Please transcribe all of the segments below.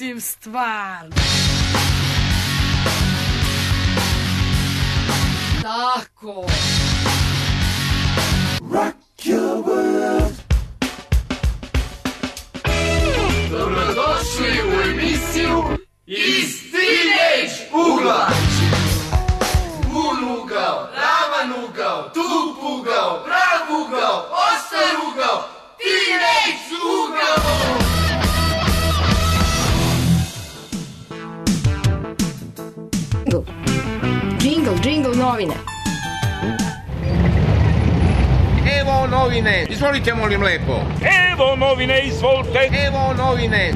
mislim stvarno. Tako. Rock your world. Dobrodošli u emisiju Iz Teenage ugla. Bun ugao, ravan ugao, tup ugao, prav ugao, oštar ugao, Teenage ugao. Jingle, novine. Evo novine, izvolite molim lepo. Evo novine, izvolite. Evo novine.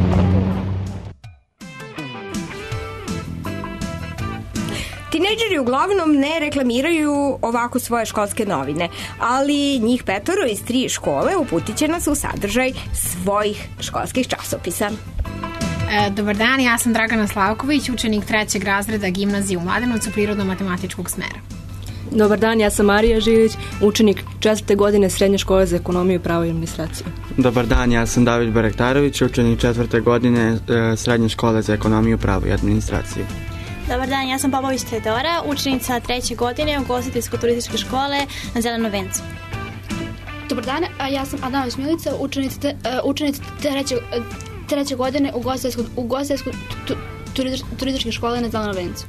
Tinejdžeri uglavnom ne reklamiraju ovako svoje školske novine, ali njih 5 iz 3 škole uputit će nas u sadržaj svojih školskih časopisa. Dobar dan, ja sam Dragana Slavković, učenik 3. razreda gimnazije u Mladenovcu prirodno-matematičkog smera. Dobar dan, ja sam Marija Žilić, učenik 4. godine Srednje škole za ekonomiju, pravo i administraciju. Dobar dan, ja sam David Barektarović, učenik 4. godine Srednje škole za ekonomiju, pravo i administraciju. Dobar dan, ja sam Popović Teodora, učenica 3. godine ugostiteljsko-turističke škole na Zelenom vencu. Dobar dan, ja sam Adanović Milica, učenica 3. godine ugostiteljsko-turističke škole na Zelenom vencu.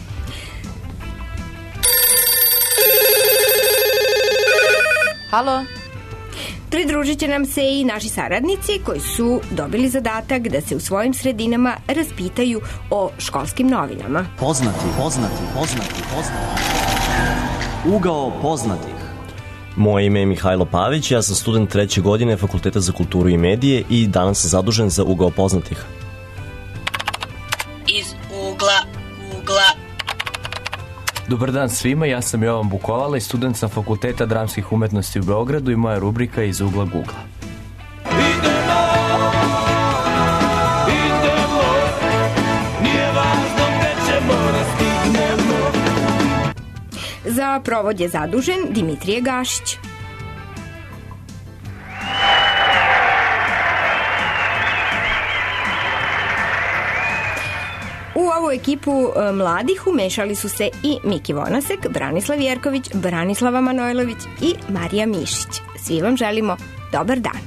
Halo? Pridružit će nam se i naši saradnici koji su dobili zadatak da se u svojim sredinama raspitaju o školskim novinama. Poznati. Ugao poznatih. Moje ime je Mihajlo Pavić, ja sam student 3. godine Fakulteta za kulturu i medije i danas sam zadužen za Ugao poznatih. Iz ugla. Dobar dan svima, ja sam Jovan Bukovala i student sam Fakulteta dramskih umetnosti u Beogradu i moja rubrika Iz ugla Gugla. Za provod je zadužen Dimitrije Gašić. U ovu ekipu mladih umešali su se i Miki Vonasek, Branislav Jerković, Branislava Manojlović i Marija Mišić. Svi vam želimo dobar dan.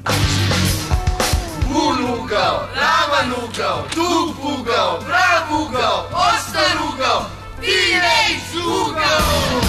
Bun ugao, ravan ugao, tup ugao, prav ugao, oštar ugao, Teenage ugao.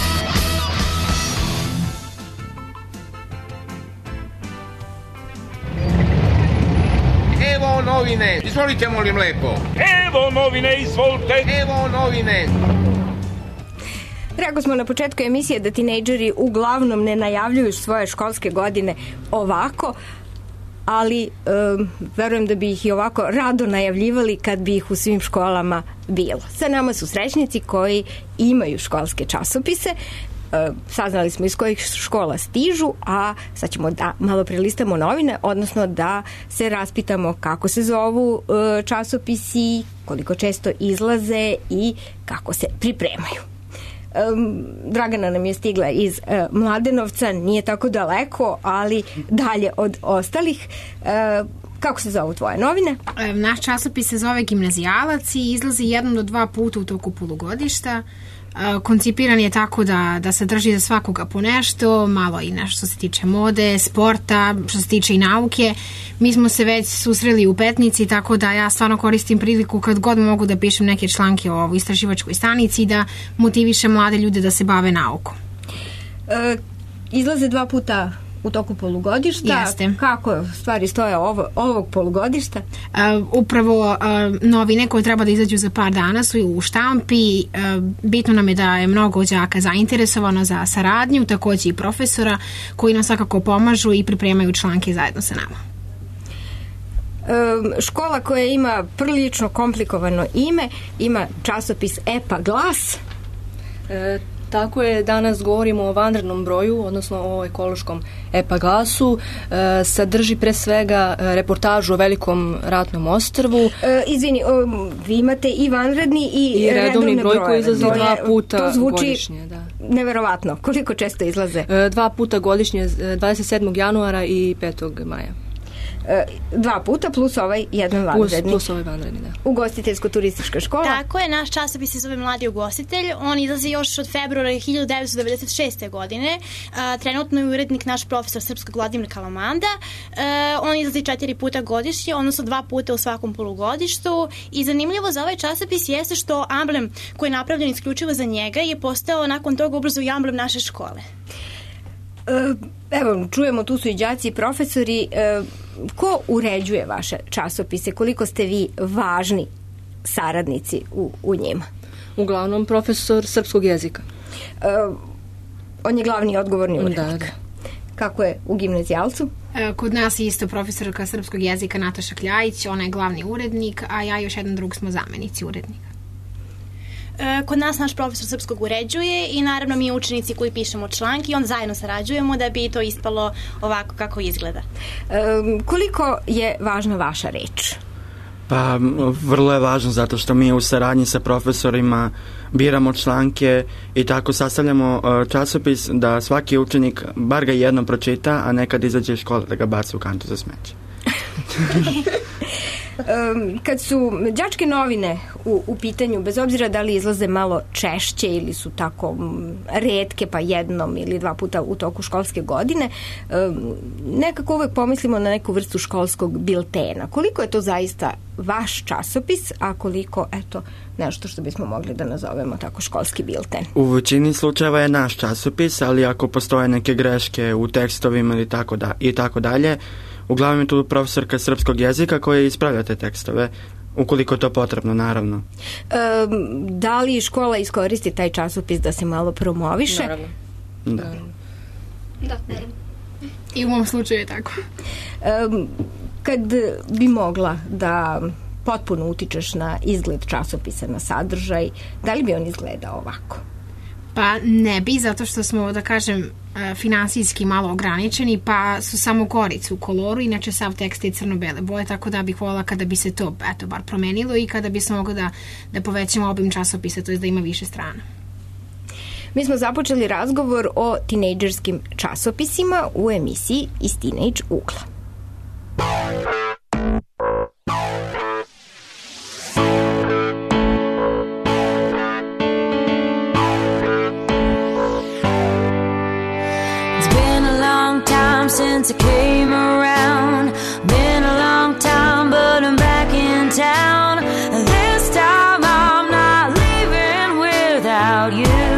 Evo novine, izvolite molim lepo. Evo novine, izvolite. Evo novine. Rekli smo na početku emisije da tinejdžeri uglavnom ne najavljuju svoje školske godine ovako, ali verujem da bi ih i ovako rado najavljivali kad bi ih u svim školama bilo. Sa nama su srećnici koji imaju školske časopise. Saznali smo iz kojih škola stižu, a sad ćemo da malo prelistamo novine, odnosno da se raspitamo kako se zovu časopisi, koliko često izlaze i kako se pripremaju. Dragana nam je stigla iz Mladenovca, nije tako daleko, ali dalje od ostalih. Kako se zovu tvoje novine? Naš časopis se zove Gimnazijalac i izlazi 1 do 2 puta u toku polugodišta. Koncipiran je tako da se drži za svakoga po nešto, malo i nešto što se tiče mode, sporta, što se tiče i nauke. Mi smo se već susreli u Petnici, tako da ja stvarno koristim priliku kad god mogu da pišem neke članke o istraživačkoj stanici i da motivišem mlade ljude da se bave naukom. Izlaze 2 puta u toku polugodišta. Jeste. Kako stvari stoje ovog polugodišta? Upravo novine koje treba da izađu za par dana su u štampi. Bitno nam je da je mnogo đaka zainteresovano za saradnju, takođe i profesora koji nam svakako pomažu i pripremaju članke zajedno sa nama. Škola koja ima prilično komplikovano ime, ima časopis EPA Glas. Tako je, danas govorimo o vanrednom broju, odnosno o ekološkom EPA glasu. Sadrži pre svega reportažu o velikom ratnom ostrvu. Izvini, vi imate i vanredni i redovni broj koji izlazi 2 puta to zvuči godišnje. Da. Neverovatno. Koliko često izlaze? 2 puta godišnje, 27. januara i 5. maja. 2 puta plus ovaj jedan vanredni. Plus ovaj vanredni, da. Ugostiteljsko-turistička škola. Tako je, naš časopis se zove Mladi ugostitelj. On izlazi još od februara 1996. godine. Trenutno je urednik naš profesor srpskog Vladimir Kalamanda. On izlazi 4 puta godišnje, odnosno 2 puta u svakom polugodištu. I zanimljivo za ovaj časopis jeste što amblem koji je napravljen isključivo za njega je postao nakon toga ubrzo i amblem naše škole. Evo, čujemo, tu su i đaci i profesori. Ko uređuje vaše časopise? Koliko ste vi važni saradnici u njima? Uglavnom profesor srpskog jezika. On je glavni i odgovorni urednik. Da. Kako je u gimnazijalcu? Kod nas je isto profesorka srpskog jezika Nataša Kljajić, ona je glavni urednik, a ja i još jedan drug smo zamenici urednika. Kod nas naš profesor srpskog uređuje i naravno mi učenici koji pišemo članke i onda zajedno sarađujemo da bi to ispalo ovako kako izgleda. Koliko je važna vaša reč? Pa vrlo je važno zato što mi u saradnji sa profesorima biramo članke i tako sastavljamo časopis da svaki učenik bar ga jednom pročita, a nekad izađe iz škole da ga baci u kantu za smeće. Kad su đačke novine u pitanju, bez obzira da li izlaze malo češće ili su tako retke pa jednom ili 2 puta u toku školske godine, nekako uvek pomislimo na neku vrstu školskog biltena. Koliko je to zaista vaš časopis, a koliko, eto, nešto što bismo mogli da nazovemo tako školski bilten? U većini slučajeva je naš časopis, ali ako postoje neke greške u tekstovima ili tako dalje, uglavnom je tu profesorka srpskog jezika koja ispravlja te tekstove, ukoliko je to potrebno, naravno. Da li škola iskoristi taj časopis da se malo promoviše? Naravno. Da, naravno. I u mom slučaju je tako. Kad bi mogla da potpuno utičeš na izgled časopisa, na sadržaj, da li bi on izgledao ovako? Pa ne bi, zato što smo, da kažem, finansijski malo ograničeni, pa su samo korice u koloru, inače sav tekst je crno-bele boje, tako da bih voljela kada bi se to, eto, bar promenilo i kada bi se moglo da povećamo obim časopisa, to je da ima više strana. Mi smo započeli razgovor o tinejdžerskim časopisima u emisiji Iz Teenage ugla. Since I came around, been a long time, but I'm back in town. This time I'm not leaving without you.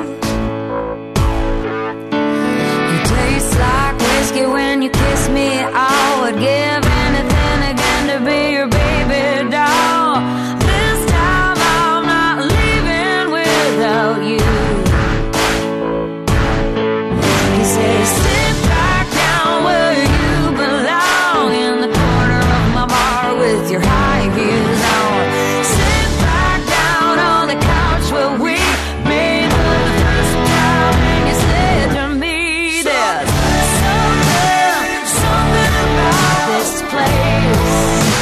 You taste like whiskey when you kiss me. I would give anything again to be your baby doll. This time I'm not leaving without you. He says, with your high heels on, sit back down on the couch where we made the first time, and you said to me, there's something about this place,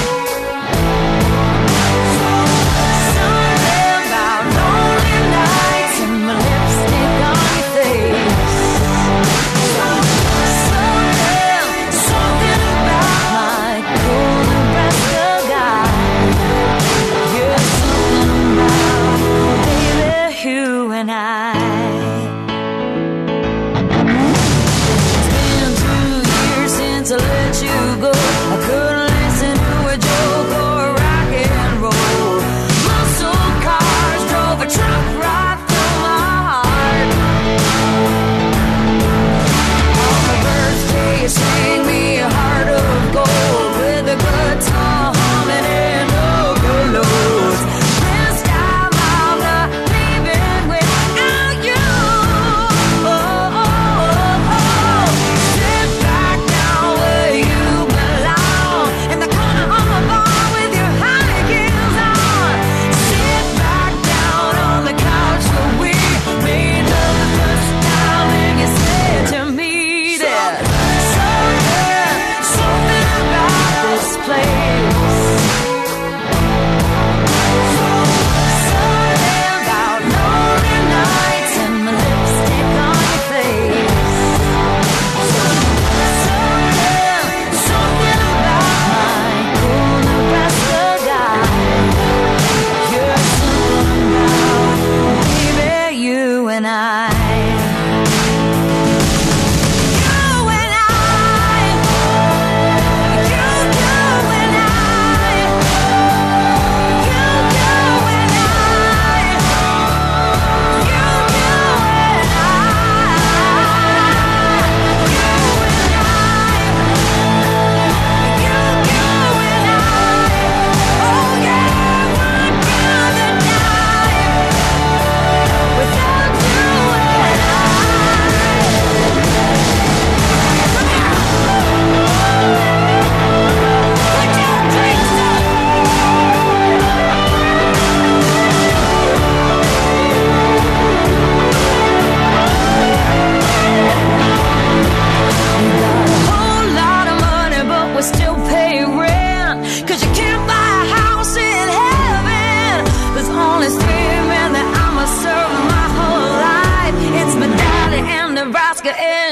something about lonely nights and my lipstick on your face, something about my golden you and I. It's been 2 years since I let you go. I couldn't listen to a joke or rock and roll. Muscle cars drove a truck right through my heart. On my birthday you sang me a heart of gold with a guitar humming and overloads. This time I'm not leaving without you.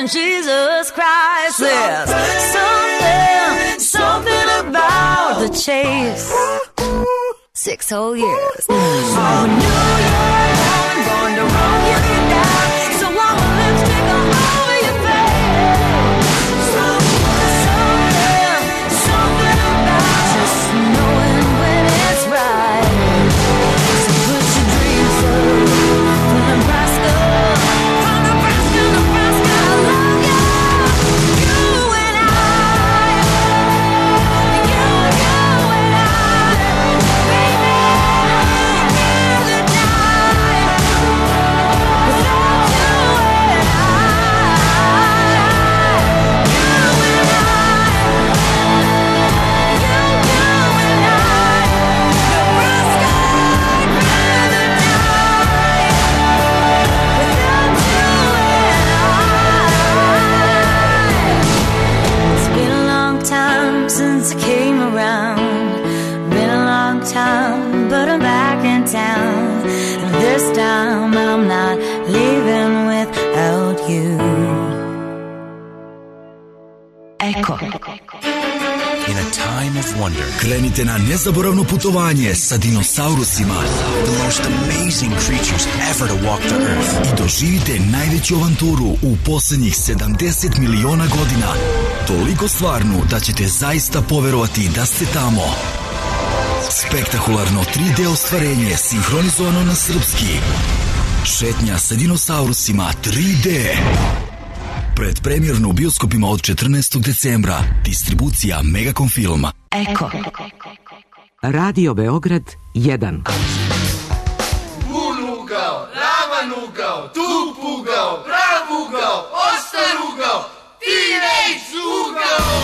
and Jesus Christ. There's something about the chase. 6 whole years. Oh, New York, born to roll you down. So I will lipstick all over your face. Something about just knowing when it's right. So put your dreams up from Nebraska, Nebraska, I love you. You and I, you and I, baby, the night without you and I, you and I, Nebraska, it's been a long time since I came around. Been a long time, but I'm back in town. And this time I'm not leaving without you. Echo. In a time of wonder, krenite na nezaboravno putovanje sa dinosaurusima. The most amazing creatures ever to walk the earth. I doživite najveću avanturu u poslednjih 70 miliona godina. Toliko stvarnu da ćete zaista poverovati da ste tamo. Spektakularno 3D ostvarenje sinhronizovano na srpski. Šetnja sa dinosaurusima 3D. Predpremjerno u bioskopima od 14. decembra. Distribucija Megacom Filma. Eko. Radio Beograd 1. Pun ugao, ravan ugao, tup ugao, prav ugao, ostar ugao, Teenage ugao.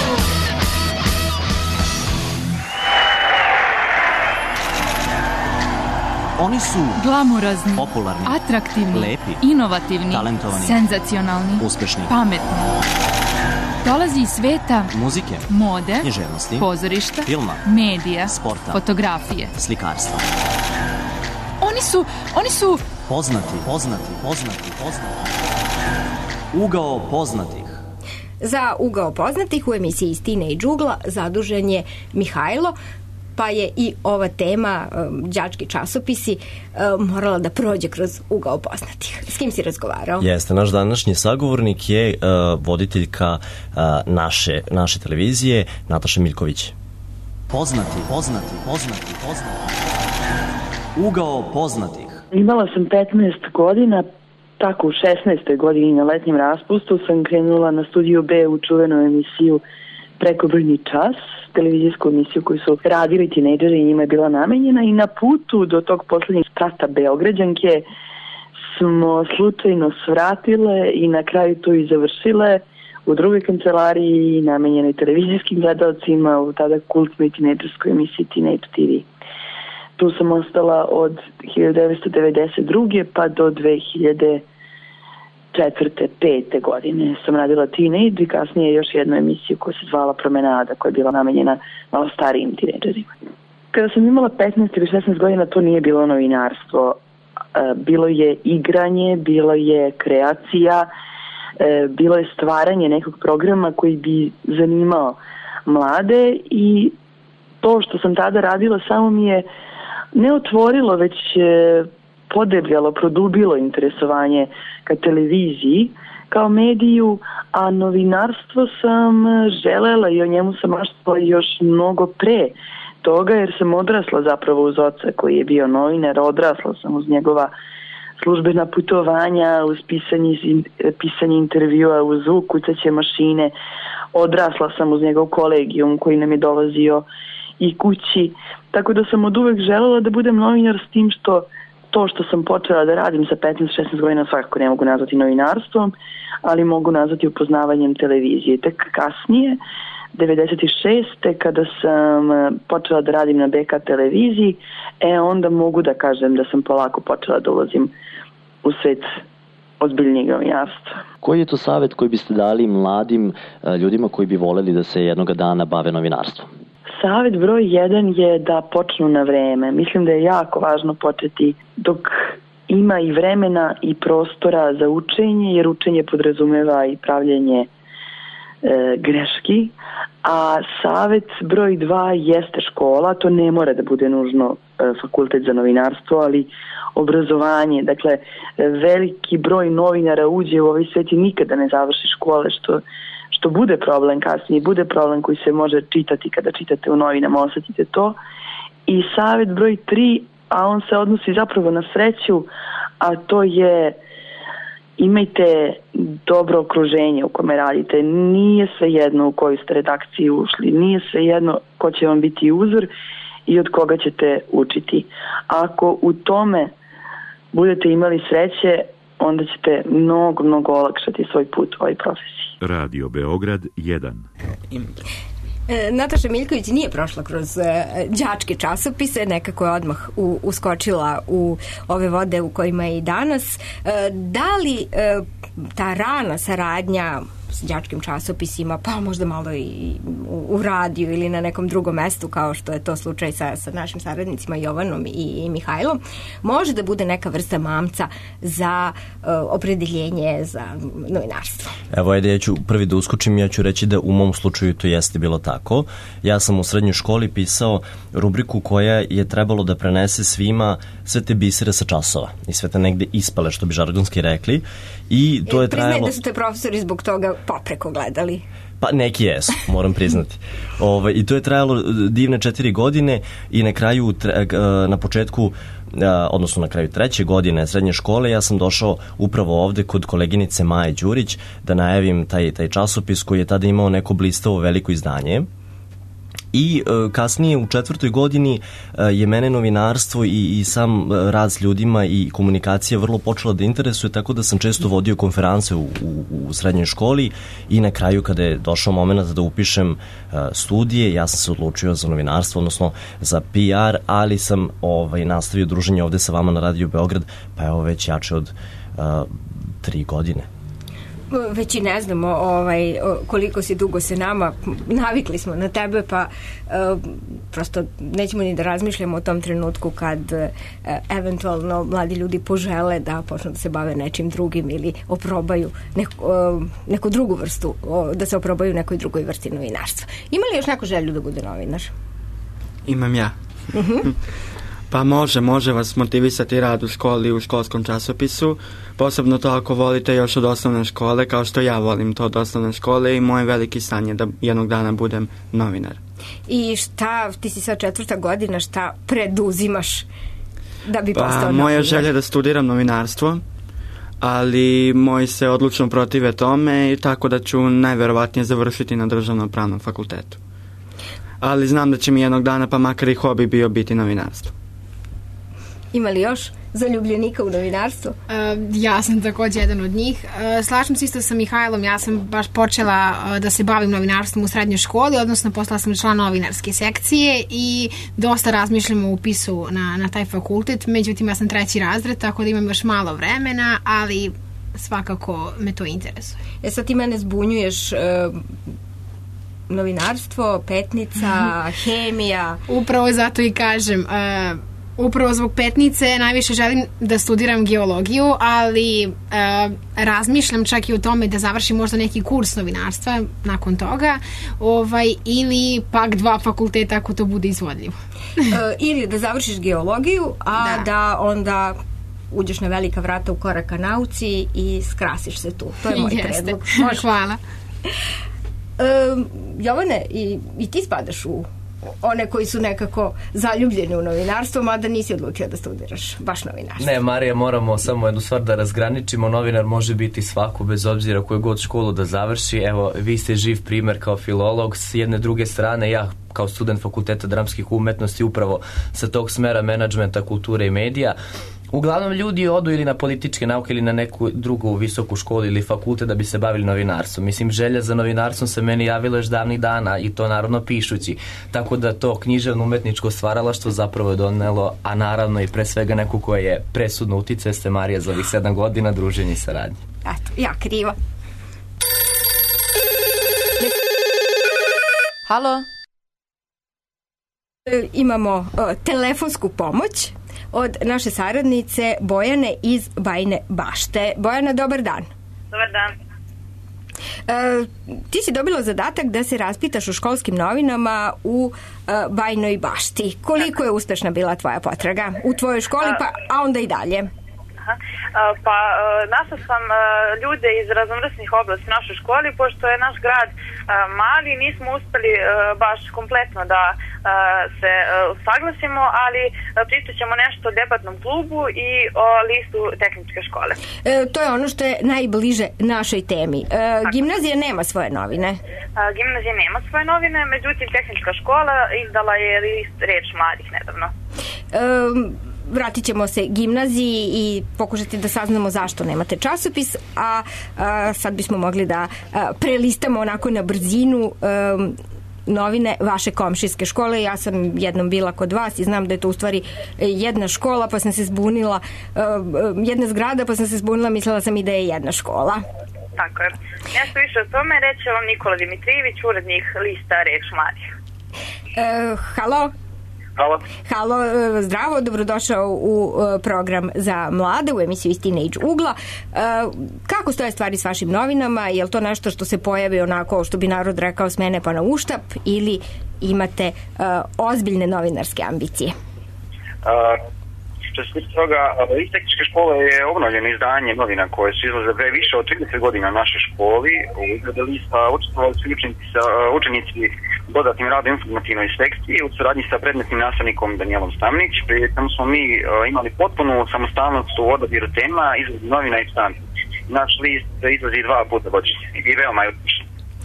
Oni su glamurozni, popularni, atraktivni, lepi, inovativni, talentovani, senzacionalni, uspešni, pametni. Dolazi iz sveta muzike, mode, književnosti, pozorišta, filma, medija, sporta, fotografije, slikarstva. Oni su poznati. Ugao poznatih. Za Ugao poznatih u emisiji iz Teenage ugla zadužen je Mihajlo, pa je i ova tema, đački časopisi, morala da prođe kroz Ugao poznatih. S kim si razgovarao? Jeste, naš današnji sagovornik je voditeljka naše televizije, Nataša Miljković. Poznati. Ugao poznatih. Imala sam 15 godina, tako u 16. godini na letnjem raspustu sam krenula na Studiju B u čuvenu emisiju Prekobrojni čas, televizijsku emisiju koju su radili tinejdžeri i njima je bila namenjena, i na putu do tog poslednjeg sprata Beograđanke smo slučajno svratile i na kraju to i završile u drugoj kancelariji namenjenoj televizijskim gledalcima u tada kultnoj tinejdžerskoj emisiji Teenage TV. Tu sam ostala od 1992. pa do 2004. 5. godine sam radila Teenage i kasnije još jednu emisiju koja se zvala Promenada, koja je bila namenjena malo starijim tinejdžerima. Kada sam imala 15 ili 16 godina, to nije bilo novinarstvo. Bilo je igranje, bilo je kreacija, bilo je stvaranje nekog programa koji bi zanimao mlade, i to što sam tada radila samo mi je ne otvorilo, već podebljalo, produbilo interesovanje ka televiziji kao mediju, a novinarstvo sam želela i o njemu sam maštala još mnogo pre toga, jer sam odrasla zapravo uz oca koji je bio novinar, odrasla sam uz njegova službena putovanja, uz pisanje intervjua, uz zvuk kucaće mašine, odrasla sam uz njegov kolegijum koji nam je dolazio i kući, tako da sam od uvek želela da budem novinar, s tim što to što sam počela da radim sa 15-16 godina svakako ne mogu nazvati novinarstvom, ali mogu nazvati upoznavanjem televizije. Tek kasnije, 96. kada sam počela da radim na BK televiziji, onda mogu da kažem da sam polako počela da ulazim u svet ozbiljnijeg novinarstva. Koji je to savjet koji biste dali mladim ljudima koji bi voleli da se jednoga dana bave novinarstvom? Savet broj 1 je da počnu na vreme. Mislim da je jako važno početi dok ima i vremena i prostora za učenje, jer učenje podrazumeva i pravljenje greški, a savet broj 2 jeste škola, to ne mora da bude nužno fakultet za novinarstvo, ali obrazovanje, dakle veliki broj novinara uđe u ovaj svet i nikada ne završi škole, što bude problem kasnije, bude problem koji se može čitati kada čitate u novinama, osetite to. I savet broj 3, a on se odnosi zapravo na sreću, a to je imajte dobro okruženje u kome radite. Nije svejedno u koju ste redakciju ušli, nije svejedno ko će vam biti uzor i od koga ćete učiti. Ako u tome budete imali sreće, onda ćete mnogo olakšati svoj put u ovoj profesiji. Radio Beograd 1. Nataša Miljković nije prošla kroz đačke časopise, nekako je odmah uskočila u ove vode u kojima je i danas. Da li ta rana saradnja s đačkim časopisima, pa možda malo i u radiju ili na nekom drugom mestu, kao što je to slučaj sa našim saradnicima Jovanom i Mihajlom, može da bude neka vrsta mamca za opredeljenje za novinarstvo? Evo, ajde, ja ću prvi da uskočim, ja ću reći da u mom slučaju to jeste bilo tako. Ja sam u srednjoj školi pisao rubriku koja je trebalo da prenese svima sve te bisere sa časova i sve te negde ispale, što bi žargonski rekli. I to je trajalo... Priznaj da su te profesori zbog toga popreko gledali. Pa neki jesu, moram priznati. I to je trajalo divne 4 godine i na kraju, na početku, odnosno na kraju 3. godine srednje škole, ja sam došao upravo ovde kod koleginice Maje Đurić da najavim taj časopis koji je tada imao neko blistavo veliko izdanje. I kasnije u 4. godini je mene novinarstvo i sam rad s ljudima i komunikacija vrlo počela da interesuje, tako da sam često vodio konference u srednjoj školi i na kraju kada je došao moment da upišem studije, ja sam se odlučio za novinarstvo, odnosno za PR, ali sam nastavio druženje ovde sa vama na Radio Beograd, pa evo već jače od 3 godine. Već i ne znamo koliko si dugo se nama, navikli smo na tebe, pa prosto nećemo ni da razmišljamo o tom trenutku kad eventualno mladi ljudi požele da počnu da se bave nečim drugim ili oprobaju neku drugu vrstu, da se oprobaju nekoj drugoj vrsti novinarstva. Ima li još neku želju da bude novinar? Imam ja. Pa može vas motivisati rad u školi, u školskom časopisu, posebno to ako volite još od osnovne škole, kao što ja volim to od osnovne škole, i moj veliki san je da jednog dana budem novinar. I šta, ti si sad 4. godina, šta preduzimaš da bi postao novinar? Moja želja je da studiram novinarstvo, ali moji se odlučno protive tome, i tako da ću najverovatnije završiti na državnom pravnom fakultetu. Ali znam da će mi jednog dana, pa makar i hobi bio, biti novinarstvo. Ima li još zaljubljenika u novinarstvu? Ja sam također jedan od njih. Slažem se isto sa Mihajlom, ja sam baš počela da se bavim novinarstvom u srednjoj školi, odnosno postala sam član novinarske sekcije i dosta razmišljam o upisu na taj fakultet, međutim ja sam 3. razred, tako da imam još malo vremena, ali svakako me to interesuje. Sad ti mene zbunjuješ, novinarstvo, Petnica, hemija. Upravo zato i kažem, upravo zbog Petnice najviše želim da studiram geologiju, ali razmišljam čak i o tome da završim možda neki kurs novinarstva nakon toga, ili pak 2 fakulteta ako to bude izvodljivo. Ili da završiš geologiju, a da onda uđeš na velika vrata u korak ka nauci i skrasiš se tu. To je moj predlog. Hvala. Jovane, i ti spadaš u one koji su nekako zaljubljeni u novinarstvo, mada nisi odlučio da studiraš baš novinarstvo. Ne, Marija, moramo samo jednu stvar da razgraničimo. Novinar može biti svako, bez obzira koju god školu da završi. Evo, vi ste živ primer kao filolog. S jedne druge strane, ja kao student Fakulteta dramskih umetnosti, upravo sa tog smera menadžmenta, kulture i medija. Uglavnom ljudi odu ili na političke nauke ili na neku drugu visoku školu ili fakultet da bi se bavili novinarstvom. Mislim, želja za novinarstvom se meni javila još davnih dana, i to naravno pišući. Tako da to književno umetničko stvaralaštvo zapravo je donelo, a naravno i pre svega neku koja je presudno utice, ste Marija za ovih 7 godina druženja i saradnje. Eto, ja kriva. Halo? Imamo telefonsku pomoć. od naše saradnice Bojane iz Bajine Bašte. Bojana, dobar dan. Dobar dan. Ti si dobila zadatak da se raspitaš o školskim novinama u Bajinoj Bašti. Koliko je uspešna bila tvoja potraga u tvojoj školi, a onda i dalje? Pa našla sam ljude iz raznovrsnih oblasti u našoj školi, pošto je naš grad mali, nismo uspeli baš kompletno da se usaglasimo, ali pričat ćemo nešto o debatnom klubu i o listu tehničke škole. To je ono što je najbliže našoj temi. Gimnazija nema svoje novine. Gimnazija nema svoje novine, međutim tehnička škola izdala je list Reč mladih nedavno. Vratit ćemo se gimnaziji i pokušati da saznamo zašto nemate časopis, a sad bismo mogli da prelistamo onako na brzinu novine vaše komšijske škole. Ja sam jednom bila kod vas i znam da je to u stvari jedna škola, pa sam se zbunila, jedna zgrada, pa sam se zbunila, mislila sam i da je jedna škola. Tako je. Nešto više o tome reće vam Nikola Dimitrijević, urednik lista Reč mladih. Halo? Halo, zdravo, dobrodošao u program za mlade, u emisiju iz Teenage ugla. Kako stoje stvari s vašim novinama? Je li to nešto što se pojavi onako, što bi narod rekao, s mene pa na uštap, ili imate ozbiljne novinarske ambicije? Što se tiče toga, iz tehničke škole je obnovljeno izdanje novina koje su izlaze pre više od 30 godina na našoj školi. U izradi lista učestvovali su učenici dodatnim radom informativnoj sekciji u saradnji sa predmetnim nastavnikom Danijelom Stamnić. Pritom smo mi imali potpunu samostalnost u odabiru tema, izradi novina i štampi. Naš list izlazi 2 puta godišnje i veoma je uspješan.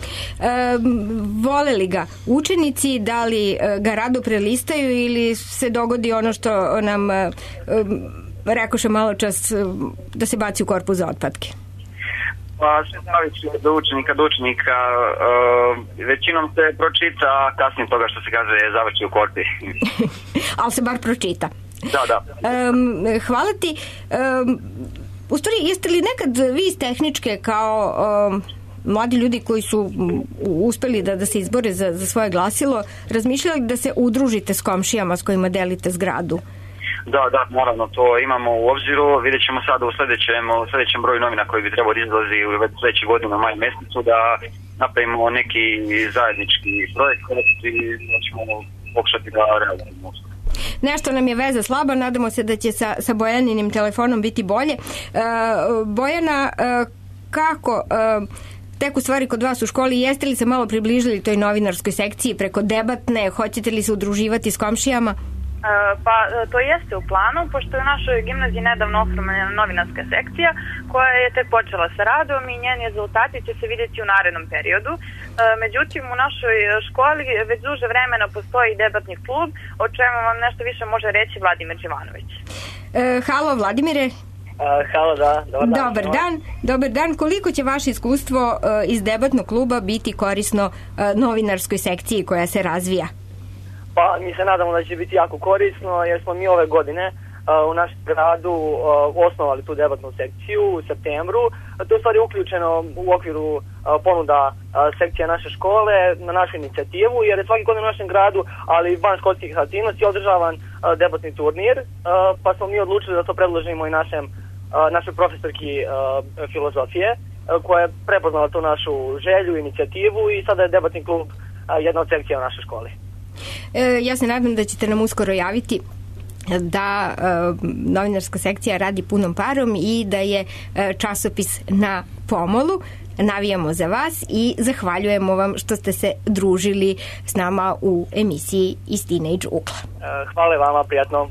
Vole li ga učenici, da li ga rado prelistaju ili se dogodi ono što nam rekoše malo čas, da se baci u korpu za otpadke? Pa sve zavisi od učenika do učenika, većinom se pročita, a kasnije toga što se kaže završi u korpi. Ali se bar pročita. Da. Hvala ti. U stvari, jeste li nekad vi iz tehničke kao mladi ljudi koji su uspeli da se izbore za svoje glasilo, razmišljali da se udružite s komšijama s kojima delite zgradu? Da, naravno, to imamo u obziru. Vidjet ćemo sada u sljedećem broju novina koji bi trebao izlazi u sljedeće godine u maju mjesecu da napravimo neki zajednički projekt i da ćemo pokušati da realizujemo. Nešto nam je veza slaba, nadamo se da će sa Bojaninim telefonom biti bolje. Bojana, kako teku stvari kod vas u školi? Jeste li se malo približili toj novinarskoj sekciji preko debatne? Hoćete li se udruživati s komšijama? Pa to jeste u planu, pošto je u našoj gimnaziji nedavno oformljena novinarska sekcija koja je tek počela sa radom i njeni rezultati će se vidjeti u narednom periodu. Međutim, u našoj školi već duže vremena postoji debatni klub, o čemu vam nešto više može reći Vladimir Đivanović. Halo, Vladimire. Halo, da. Dobar dan. Koliko će vaše iskustvo iz debatnog kluba biti korisno novinarskoj sekciji koja se razvija? Pa mi se nadamo da će biti jako korisno, jer smo mi ove godine u našem gradu osnovali tu debatnu sekciju u septembru. To je u stvari uključeno u okviru ponuda sekcija naše škole na našu inicijativu, jer je svaki godin u našem gradu, ali van školskih aktivnosti, održavan debatni turnir, pa smo mi odlučili da to predložimo i našoj profesorki filozofije, koja je prepoznala tu našu želju, inicijativu, i sada je debatni klub jedna od sekcija u našoj školi. Ja se nadam da ćete nam uskoro javiti da novinarska sekcija radi punom parom i da je časopis na pomolu. Navijamo za vas i zahvaljujemo vam što ste se družili s nama u emisiji iz Teenage ugla. Hvala vama, prijatno.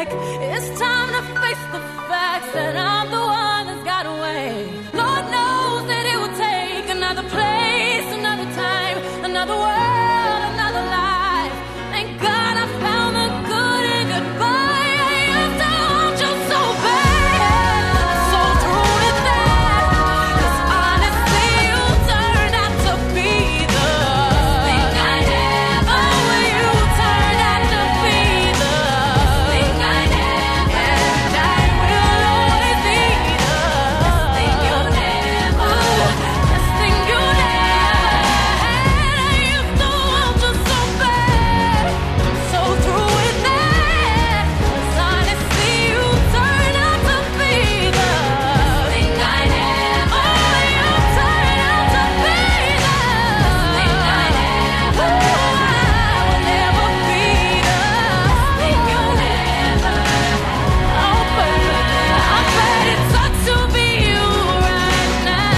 back. It's time to face the facts that I'm the one that's got away. Lord knows that it will take another place, another time, another world, another life. Thank God I found the good in goodbye. I used to want you so bad, so through with that. 'Cause honestly, you turned out to be the thing I never. Oh, you turned out to be the thing I never. And I will always be the thing you never, the thing you never had. I used to want you so bad, so through with that. 'Cause honestly, you turned out to be the thing I never. Oh, you turned out to be the thing I never. I will never be the thing you never. Oh, but it sucks to be you right now.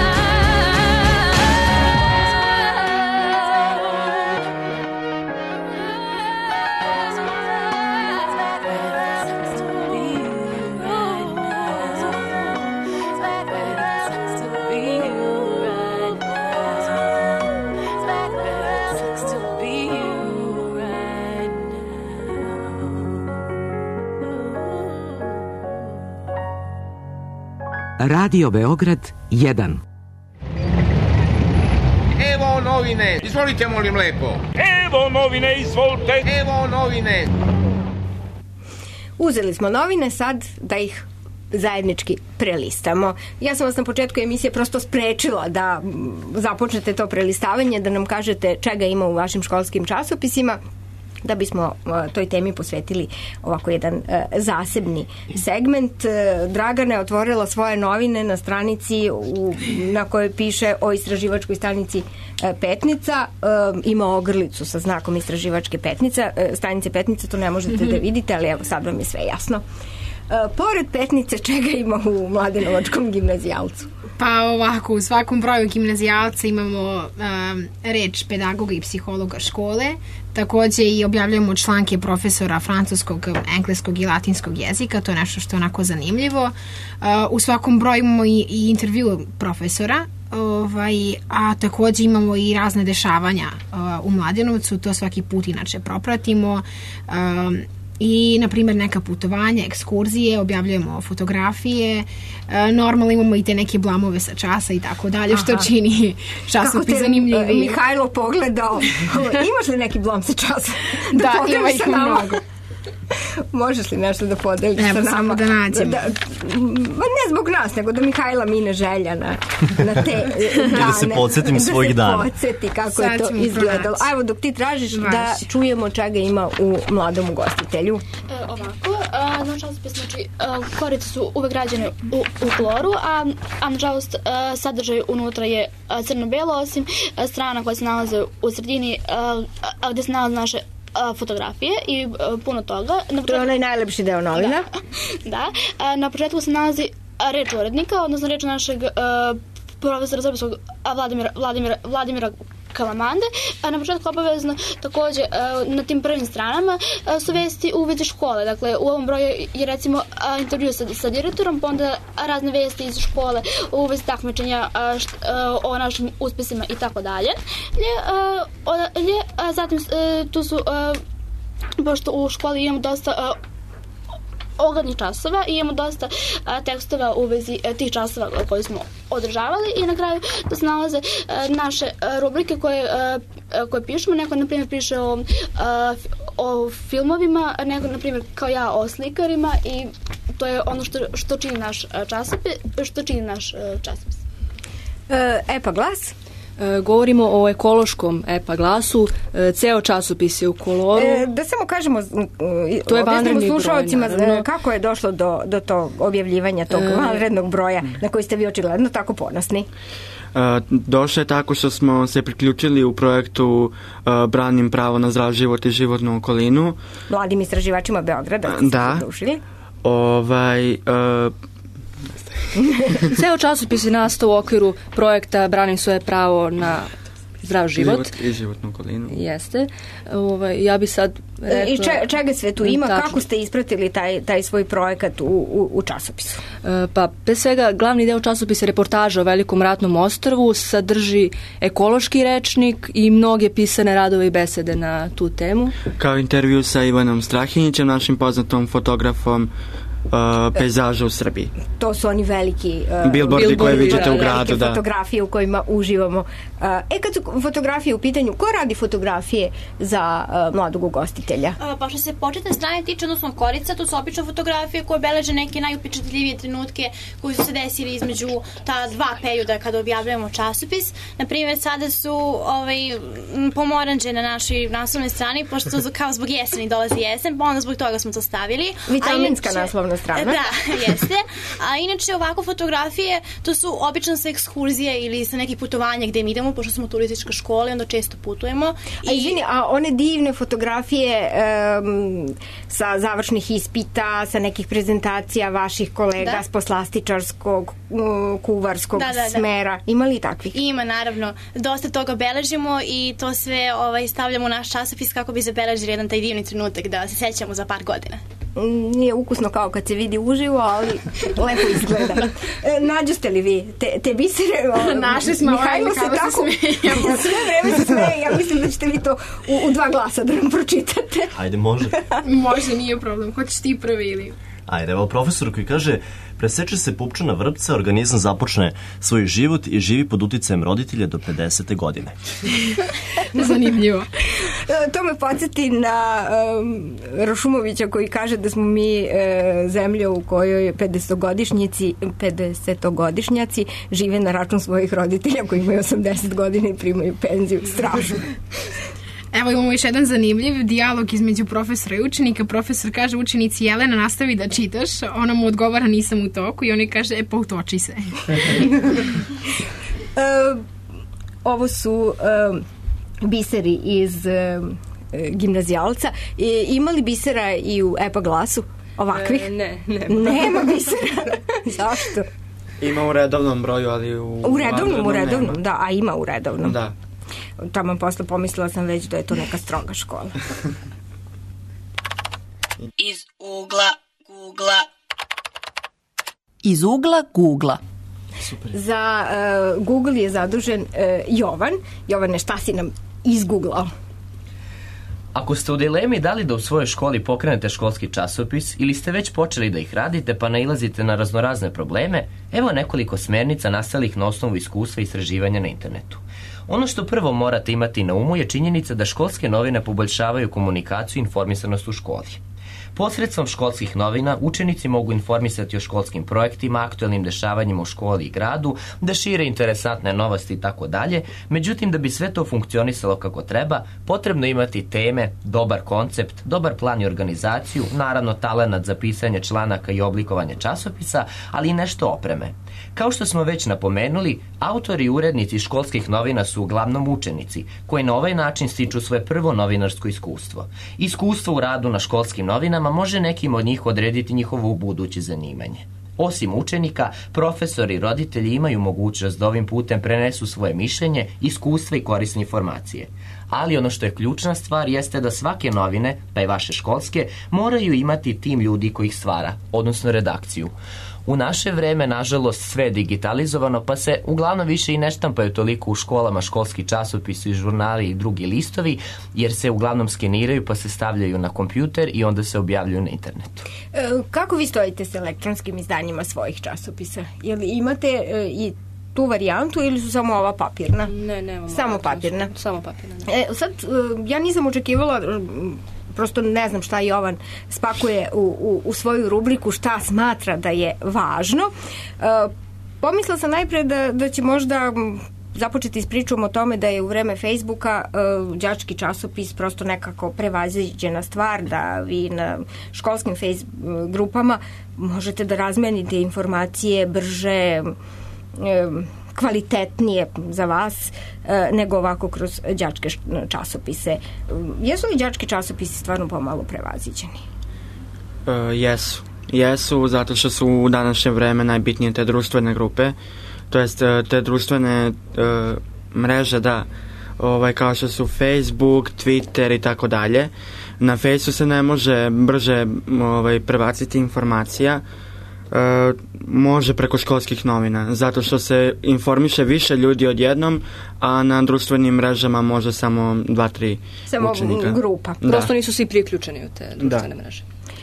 Radio Beograd 1. Evo novine, izvolite molim lepo. Evo novine, izvolite. Evo novine. Uzeli smo novine, sad da ih zajednički prelistamo. Ja sam vas na početku emisije prosto sprečila da započnete to prelistavanje, da nam kažete čega ima u vašim školskim časopisima, da bismo toj temi posvetili ovako jedan zasebni segment. Dragana je otvorila svoje novine na stranici na kojoj piše o istraživačkoj stanici Petnica. Ima ogrlicu sa znakom istraživačke stanice Petnica, to ne možete da vidite, ali evo sad vam je sve jasno. Pored Petnice, čega ima u Mladenovačkom gimnazijalcu? Pa ovako, u svakom broju gimnazijalca imamo reč pedagoga i psihologa škole, takođe i objavljamo članke profesora francuskog, engleskog i latinskog jezika, to je nešto što je onako zanimljivo. U svakom broju imamo i intervju profesora, a takođe imamo i razne dešavanja u Mladenovcu, to svaki put inače propratimo. I, na primjer, neka putovanja, ekskurzije, objavljujemo fotografije, normalno imamo i te neke blamove sa časa i tako dalje, što čini časopis zanimljiviji. Kako te Mihajlo pogledao, imaš li neki blam sa časa? Da, ima ih mnogo. Možeš li nešto da podeliš sa nama? Samo da nađemo. Ne zbog nas, nego da Mihajla mine želja na te dane. Da se podsjetim svojih dana. Da se podsjeti kako je to izgledalo. A evo, dok ti tražiš da čujemo čega ima u Mladom ugostitelju. Ovako, na časopis, znači, korice su uvek rađene u kloru, a nažalost sadržaj unutra je crno-belo, osim strana koja se nalaze u sredini, gde se nalaze naše fotografije i puno toga. To je onaj najlepši deo novina. Da. Na početku se nalazi reč urednika, odnosno reč našeg profesora srpskog Vladimira Kalamande. Na početku obavezno takođe na tim prvim stranama su vesti u vezi škole. Dakle, u ovom broju je recimo intervju sa direktorom, pa onda razne vesti iz škole u vezi takmičenja o našim uspesima i tako dalje. Zatim tu su, pošto u školi imamo dosta oglednih časova i imamo dosta tekstova u vezi tih časova koje smo održavali i na kraju da se nalaze naše rubrike koje pišemo. Neko, na primjer, piše o filmovima, neko, na primjer, kao ja, o slikarima i to je ono što čini naš časopis. EPA glas? Govorimo o ekološkom EPA glasu, ceo časopis je u koloru. Da samo kažemo, to je vanredni slušalcima kako je došlo do tog objavljivanja tog vanrednog broja na koji ste vi očigledno tako ponosni. Došlo je tako što smo se priključili u projektu Branim pravo na zdrav život i životnu okolinu. Mladim istraživačima Beograda. Da. Ceo časopis je nastao u okviru projekta Branim svoje pravo na zdrav život. I životnu okolinu. Jeste. Ja bi sad rekla... I čega sve tu ima? Tačno. Kako ste ispratili taj svoj projekat u časopisu? Pa, pre svega, glavni deo časopisa je reportaža o Velikom ratnom ostrvu, sadrži ekološki rečnik i mnoge pisane radove i besede na tu temu. Kao intervju sa Ivanom Strahinjićem, našim poznatom fotografom pejzaža u Srbiji. To su oni veliki billboardi koje vidite u gradu, da. Fotografije u kojima uživamo. Kad su fotografije u pitanju, ko radi fotografije za mladog ugostitelja? Pa što se početne strane tiče, odnosno Korica, to su obično fotografije koje beleže neke najupečatljivije trenutke koji su se desili između ta dva perioda kada objavljujemo časopis. Naprimjer, sada su pomoranđe na našoj naslovnoj strani, pošto kao zbog jeseni dolazi jesen, pa onda zbog toga smo to stavili. Vitaminska naslovna strana. Da, jeste. A inače ovako fotografije, to su obično sa ekskurzije ili sa nekih putovanja gde mi idemo, pošto smo turistička škola i onda često putujemo. Izvini, a one divne fotografije sa završnih ispita, sa nekih prezentacija vaših kolega s poslastičarskog, kuvarskog smera, ima li takvih? Ima, naravno. Dosta toga beležimo i to sve stavljamo u naš časopis kako bi zabeležili jedan taj divni trenutak da se sećamo za par godina. Nije ukusno kao kad se vidi uživo, ali lepo izgleda. Nađoste li vi te bisere? Našli smo, Mihajlo se tako sve vreme se smeje. Ja mislim da ćete vi to u 2 glasa da nam pročitate. Ajde, može. Može, nije problem. Hoćeš ti prvi ili... Ajde, evo profesor koji kaže: preseče se pupčana vrpca, organizam započne svoj život i živi pod uticajem roditelja do 50. godine. Zanimljivo. To me podsjeti na Rošumovića koji kaže da smo mi zemlja u kojoj 50-godišnjaci žive na račun svojih roditelja koji imaju 80 godina i primaju penziju. Strašno. Evo imamo još jedan zanimljiv dijalog između profesora i učenika. Profesor kaže učenici: Jelena, nastavi da čitaš. Ona mu odgovara: nisam u toku. I oni kaže: pa utoči se. Ovo su biseri iz gimnazijalca. Ima li bisera i u EPA glasu? Ovakvih? Ne. Nema bisera. Zašto? Ima u redovnom broju, ali u redovnom, da, a ima u redovnom. Da. Tamo posle pomislila sam već da je to neka stroga škola. Iz ugla Googla. Iz ugla Googla. Super. Za Google je zadužen Jovan. Jovane, šta si nam izgooglao? Ako ste u dilemi da li da u svojoj školi pokrenete školski časopis ili ste već počeli da ih radite pa nailazite na raznorazne probleme, evo nekoliko smernica nastalih na osnovu iskustva i istraživanja na internetu. Ono što prvo morate imati na umu je činjenica da školske novine poboljšavaju komunikaciju i informisanost u školi. Posredstvom školskih novina učenici mogu informisati o školskim projektima, aktuelnim dešavanjima u školi i gradu, da šire interesantne novosti i tako dalje. Međutim, da bi sve to funkcionisalo kako treba, potrebno imati teme, dobar koncept, dobar plan i organizaciju, naravno talenat za pisanje članaka i oblikovanje časopisa, ali i nešto opreme. Kao što smo već napomenuli, autori i urednici školskih novina su uglavnom učenici, koji na ovaj način stiču svoje prvo novinarsko iskustvo. Iskustvo u radu na školskim novinama može nekim od njih odrediti njihovo buduće zanimanje. Osim učenika, profesori i roditelji imaju mogućnost da ovim putem prenesu svoje mišljenje, iskustva i korisne informacije. Ali ono što je ključna stvar jeste da svake novine, pa i vaše školske, moraju imati tim ljudi koji ih stvara, odnosno redakciju. U naše vreme, nažalost, sve je digitalizovano, pa se uglavnom više i ne štampaju toliko u školama školski časopisi, žurnali i drugi listovi, jer se uglavnom skeniraju pa se stavljaju na kompjuter i onda se objavljuju na internetu. Kako vi stojite s elektronskim izdanjima svojih časopisa? Je li imate i tu varijantu ili su samo ova papirna? Ne, nemamo. Samo papirna? Samo papirna, da. Sad, ja nisam očekivala... Prosto ne znam šta Jovan spakuje u svoju rubriku, šta smatra da je važno. Pomislila sam najpre da će možda započeti s pričom o tome da je u vreme Facebooka đački časopis prosto nekako prevaziđena stvar, da vi na školskim Facebook grupama možete da razmenite informacije brže, kvalitetnije za vas nego ovako kroz đačke časopise. Jesu li đački časopisi stvarno pomalo prevaziđeni? Jesu, zato što su u današnje vreme najbitnije te društvene grupe, to jest te društvene mreže, da, kao što su Facebook, Twitter i tako dalje. Na Fejsu se ne može brže prebaciti informacija, može preko školskih novina, zato što se informiše više ljudi odjednom, a na društvenim mrežama može samo 2-3 učenika. Samo grupa. Prosto nisu svi priključeni u te društvene mreže.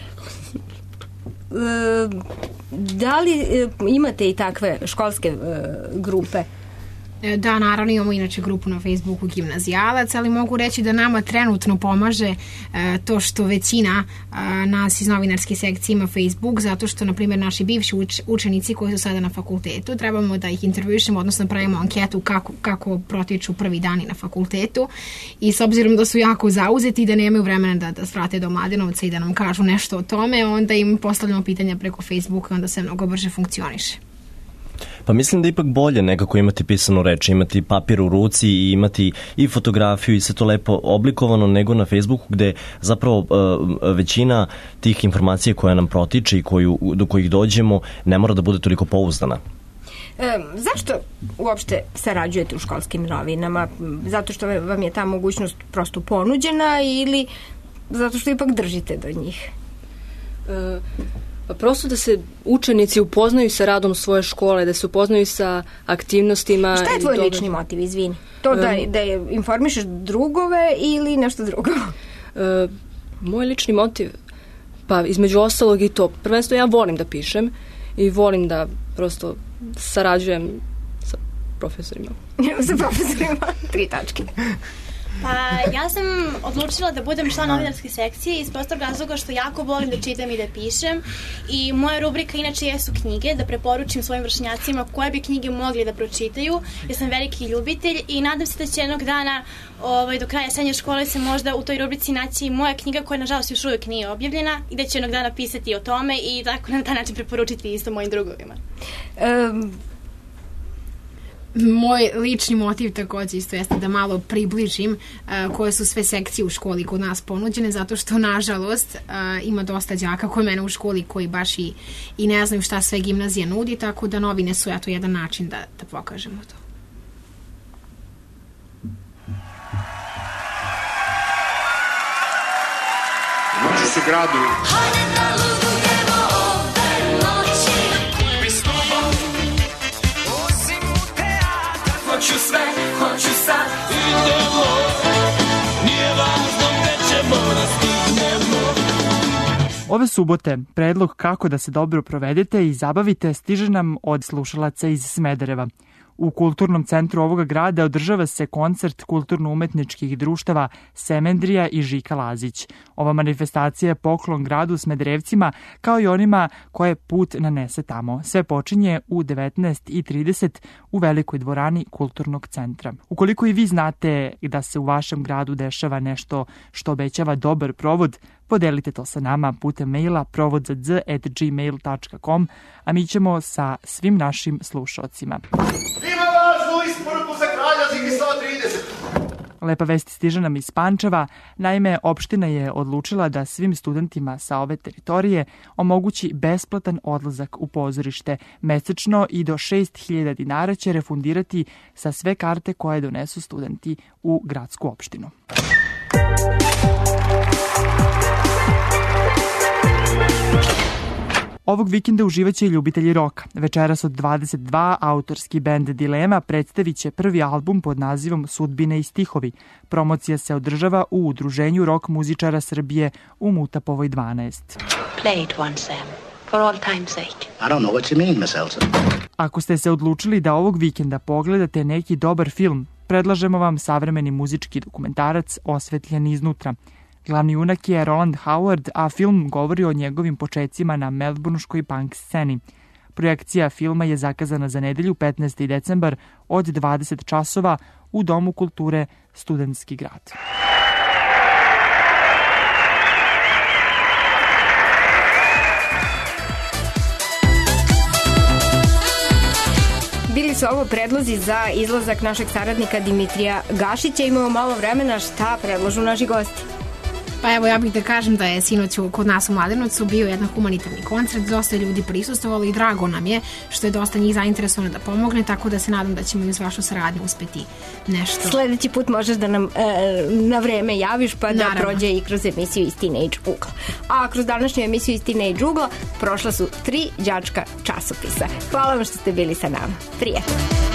Da li imate i takve školske grupe? Da, naravno imamo inače grupu na Facebooku Gimnazijalac, ali mogu reći da nama trenutno pomaže to što većina nas iz novinarske sekcije ima Facebook, zato što, na primjer, naši bivši učenici koji su sada na fakultetu, trebamo da ih intervjušemo, odnosno pravimo anketu kako protiču prvi dani na fakultetu, i s obzirom da su jako zauzeti i da nemaju vremena da svrate do Mladenovca i da nam kažu nešto o tome, onda im postavljamo pitanja preko Facebooka, onda se mnogo brže funkcioniše. Pa mislim da je ipak bolje nekako imati pisanu reč, imati papir u ruci i imati i fotografiju i sve to lepo oblikovano, nego na Facebooku gde zapravo većina tih informacija koja nam protiče i do kojih dođemo ne mora da bude toliko pouzdana. Zašto uopšte sarađujete u školskim novinama? Zato što vam je ta mogućnost prosto ponuđena ili zato što ipak držite do njih? Pa prosto da se učenici upoznaju sa radom svoje škole, da se upoznaju sa aktivnostima. Šta je tvoj lični motiv, izvini? To da informišeš drugove ili nešto drugo? Moj lični motiv, pa između ostalog i to. Prvenstveno ja volim da pišem i volim da prosto sarađujem sa profesorima. Sa profesorima, 3 tačke. Pa ja sam odlučila da budem član novinarske sekcije iz prostog razloga što jako volim da čitam i da pišem, i moja rubrika inače jesu knjige, da preporučim svojim vršnjacima koje bi knjige mogli da pročitaju. Ja sam veliki ljubitelj i nadam se da će jednog dana do kraja srednje škole se možda u toj rubrici naći moja knjiga koja nažalost još uvijek nije objavljena i da će jednog dana pisati o tome i tako na taj način preporučiti isto mojim drugovima. Moj lični motiv također isto jeste da malo približim koje su sve sekcije u školi kod nas ponuđene, zato što nažalost ima dosta đaka kod mene u školi koji baš i ne znaju šta sve gimnazija nudi, tako da novine su eto jedan način da pokažemo to. Noći su gradu. Hoću sve, hoću sad, idemo, nije važno gde ćemo, stignemo. Ove subote predlog kako da se dobro provedete i zabavite stiže nam od slušalaca iz Smedereva. U kulturnom centru ovoga grada održava se koncert kulturno-umetničkih društava Semendrija i Žika Lazić. Ova manifestacija je poklon gradu Smederevcima kao i onima koje put nanese tamo. Sve počinje u 19:30 u velikoj dvorani kulturnog centra. Ukoliko i vi znate da se u vašem gradu dešava nešto što obećava dobar provod, podelite to sa nama putem maila provodzz@gmail.com, a mi ćemo sa svim našim slušalcima. Ima važnu isporuku za kralja Zigistava 30. Lepa vest stiže nam iz Pančeva. Naime, opština je odlučila da svim studentima sa ove teritorije omogući besplatan odlazak u pozorište. Mesečno i do 6.000 dinara će refundirati sa sve karte koje donesu studenti u gradsku opštinu. Ovog vikenda uživaće i ljubitelji roka. Večeras od 22 autorski bend Dilema predstavit će prvi album pod nazivom Sudbine i stihovi. Promocija se održava u Udruženju rock muzičara Srbije u Mutapovoj 12. Play it once, Sam, for all time's sake. I don't know what you mean, Miss Elsa. Ako ste se odlučili da ovog vikenda pogledate neki dobar film, predlažemo vam savremeni muzički dokumentarac Osvetljen iznutra. Glavni junak je Roland Howard, a film govori o njegovim počecima na melbourneškoj punk sceni. Projekcija filma je zakazana za nedelju 15. decembar od 20 časova u Domu kulture Studentski grad. Bili su ovo predlozi za izlazak našeg saradnika Dimitrija Gašića. Imamo malo vremena, šta predložu naši gosti? Pa evo, ja bih da kažem da je sinoć kod nas u Mladenovcu bio jedan humanitarni koncert, dosta ljudi prisustvovalo i drago nam je što je dosta njih zainteresovano da pomogne, tako da se nadam da ćemo i uz vašu saradnju uspeti nešto. Sledeći put možeš da nam na vreme javiš pa da prođe i kroz emisiju iz Teenage ugla. A kroz današnju emisiju iz Teenage ugla prošla su 3 đačka časopisa. Hvala vam što ste bili sa nama. Prijetno.